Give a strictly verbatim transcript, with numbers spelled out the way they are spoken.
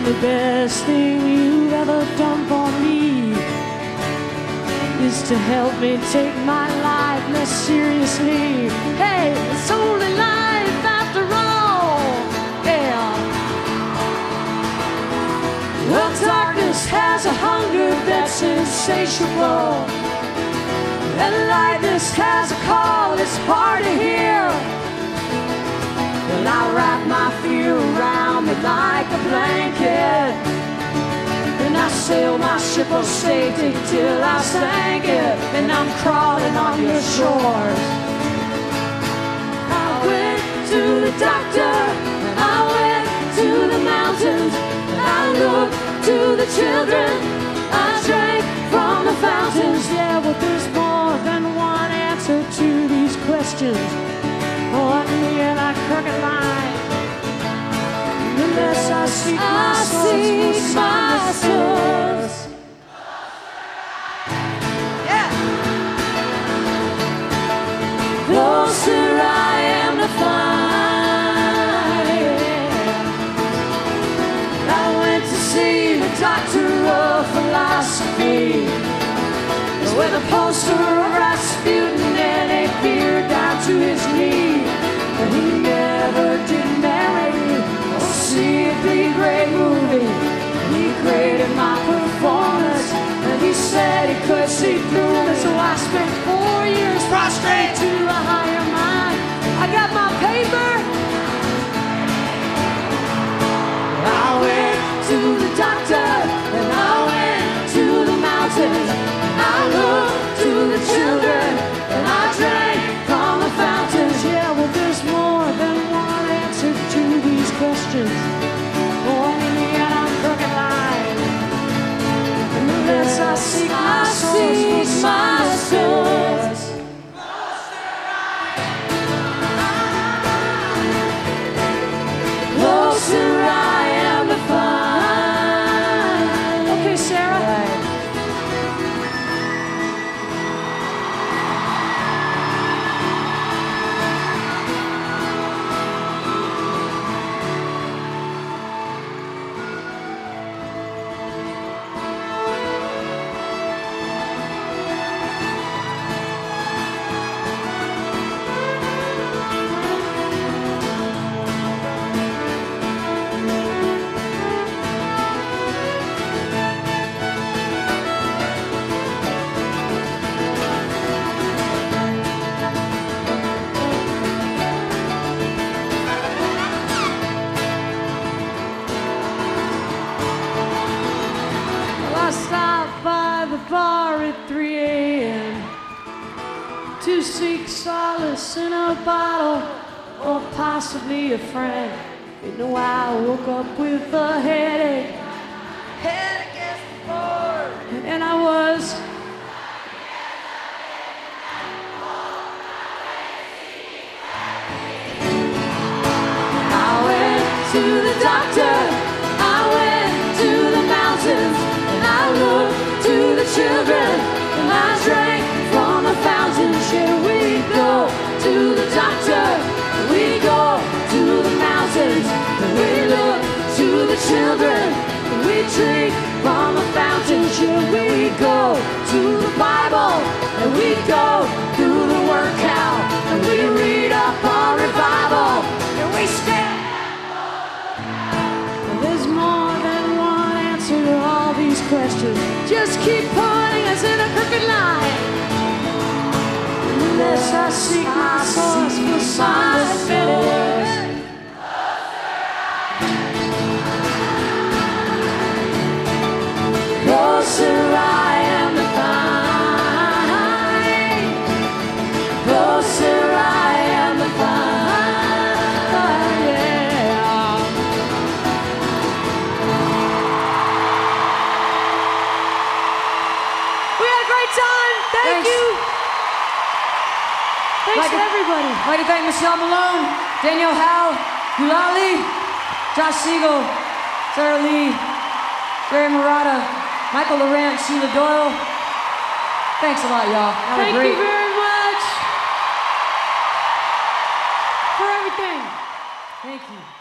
The best thing you've ever done for me is to help me take my life less seriously. Hey, it's only life after all. Yeah. Well, darkness has a hunger that's insatiable, and lightness has a call that's hard to hear. Well, I wrap my fear around me like a blanket, and I sail my ship of safety till I sank it, and I'm crawling on your shores. I went to the doctor, and I went to the mountains, and I looked to the children, I drank from the fountains. Yeah, well, there's more than one answer to these questions. Oh, I near that crooked line. Unless I seek my source, my source. Yeah. Closer I am to find. I went to see the doctor of philosophy with a poster of Rasputin and a beard down to his knee. But he never did marry or see a big great movie. He graded my performance, and he said he could see through me. So I spent four years prostrate to a higher mind. I got my paper. I went to the doctor, and I went to the mountains. I looked to the children, and I drank from the fountains. Yeah, well, there's more than one answer to these questions. Oh, in the end, I'm crooked line. Unless I seek my source, my source. Closer I am to find. Okay, Sarah. Right. I stopped by the bar at three a.m. to seek solace in a bottle or possibly a friend. You know, I woke up with a headache, head against the board, and I was I went to the doctor, I went to the mountains, and I looked to the children, and I drank from the fountains. Here we go to the doctor, we go to the mountains, and we look to the children, and we drink from the fountains. Here we go to the Bible, and we go through the workout, and we read up on revival, and we stand. There's more than one answer to all these questions. Just keep putting us in a crooked line. Unless I seek my source for my source. Closer I am to find. Closer I am to find. Yeah. We had a great time. Thank Thanks. you. Thanks Like to to- everybody. I'd like to thank Michelle Malone, Danielle Howe, Gulali, Josh Siegel, Sarah Lee, Jerry Murata, Michael Laurent, Sheila Doyle. Thanks a lot, y'all. Have Thank a great you very much for everything. Thank you.